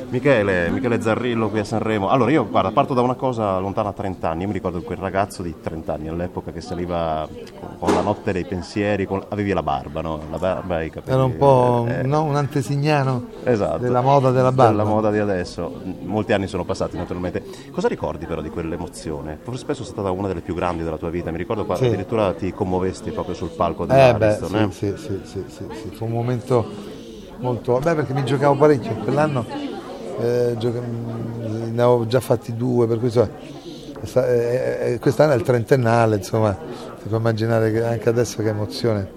Michele Zarrillo qui a Sanremo. Allora io guarda, parto da una cosa lontana a 30 anni. Io mi ricordo quel ragazzo di 30 anni all'epoca che saliva con la notte dei pensieri, avevi la barba, no? La barba e i capelli. Era un po' no, un antesignano, esatto, della moda della barba. Della moda di adesso. Molti anni sono passati naturalmente. Cosa ricordi però di quell'emozione? Forse spesso è stata una delle più grandi della tua vita. Mi ricordo qua addirittura ti commovesti proprio sul palco dell'Ariston. Sì, fu un momento molto... perché mi giocavo parecchio quell'anno, ne avevo già fatti 2, per cui quest'anno è il trentennale, insomma, ti puoi immaginare che anche adesso che emozione.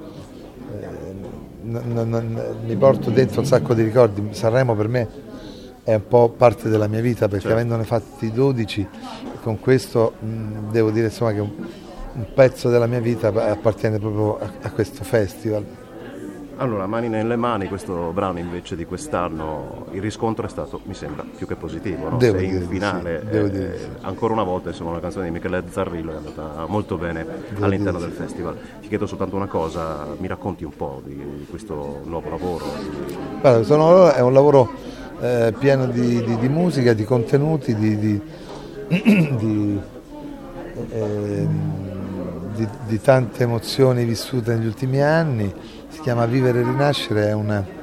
Mi porto dentro un sacco di ricordi. Sanremo per me è un po' parte della mia vita, perché avendone fatti 12, con questo devo dire insomma che un pezzo della mia vita appartiene proprio a questo festival. Allora, Mani nelle mani, questo brano invece di quest'anno, il riscontro è stato, mi sembra, più che positivo, no? Sei in finale, ancora una volta insomma una canzone di Michele Zarrillo è andata molto bene all'interno del festival. Ti chiedo soltanto una cosa, mi racconti un po' di questo nuovo lavoro? Guarda, è un lavoro pieno di musica, di contenuti, di tante emozioni vissute negli ultimi anni. Si chiama Vivere e Rinascere, è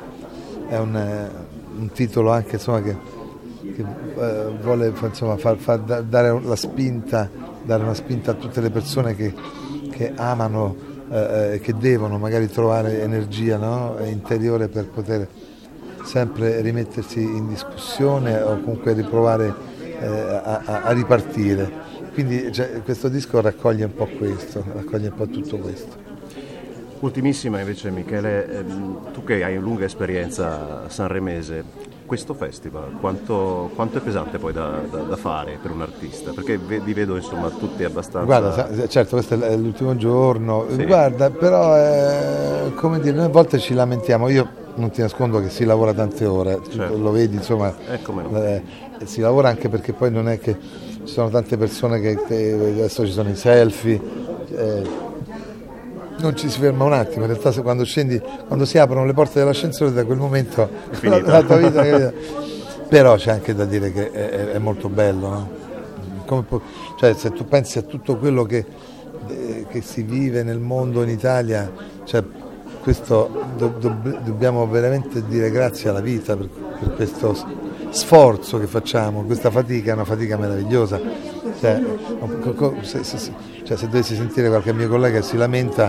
un titolo anche insomma, che vuole insomma, dare una spinta a tutte le persone che amano, che devono magari trovare energia, no? Interiore per poter sempre rimettersi in discussione o comunque riprovare a ripartire. Quindi questo disco raccoglie un po' questo, raccoglie un po' tutto questo. Ultimissima invece Michele, tu che hai lunga esperienza sanremese, questo festival quanto è pesante poi da fare per un artista? Perché vi vedo insomma tutti abbastanza... Guarda, certo questo è l'ultimo giorno, guarda, però come dire, noi a volte ci lamentiamo, io non ti nascondo che si lavora tante ore, lo vedi insomma, si lavora anche perché poi non è che ci sono tante persone che adesso ci sono i selfie, non ci si ferma un attimo, in realtà quando scendi, quando si aprono le porte dell'ascensore, da quel momento la tua vita però c'è anche da dire che è molto bello, no? Cioè, se tu pensi a tutto quello che si vive nel mondo, in Italia, cioè, questo dobbiamo veramente dire grazie alla vita per questo sforzo che facciamo, questa fatica è una fatica meravigliosa. Se dovessi sentire qualche mio collega che si lamenta,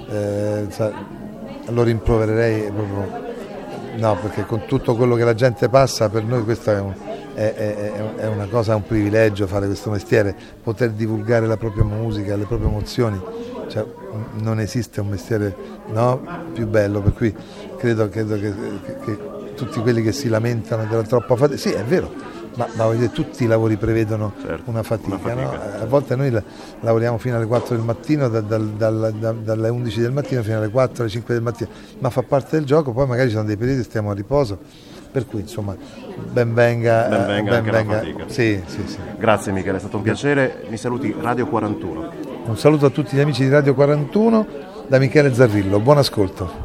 lo rimprovererei proprio, no, perché con tutto quello che la gente passa, per noi questo è una cosa, un privilegio fare questo mestiere, poter divulgare la propria musica, le proprie emozioni, cioè, non esiste un mestiere più bello, per cui credo che tutti quelli che si lamentano della troppa fatica, sì è vero, ma voglio dire, tutti i lavori prevedono una fatica. No? A volte noi lavoriamo fino alle 4 del mattino, dalle 11 del mattino fino alle 4, alle 5 del mattino, ma fa parte del gioco, poi magari ci sono dei periodi che stiamo a riposo, per cui insomma ben venga anche la fatica. Sì. Grazie Michele, è stato un piacere, mi saluti Radio 41. Un saluto a tutti gli amici di Radio 41 da Michele Zarrillo, buon ascolto.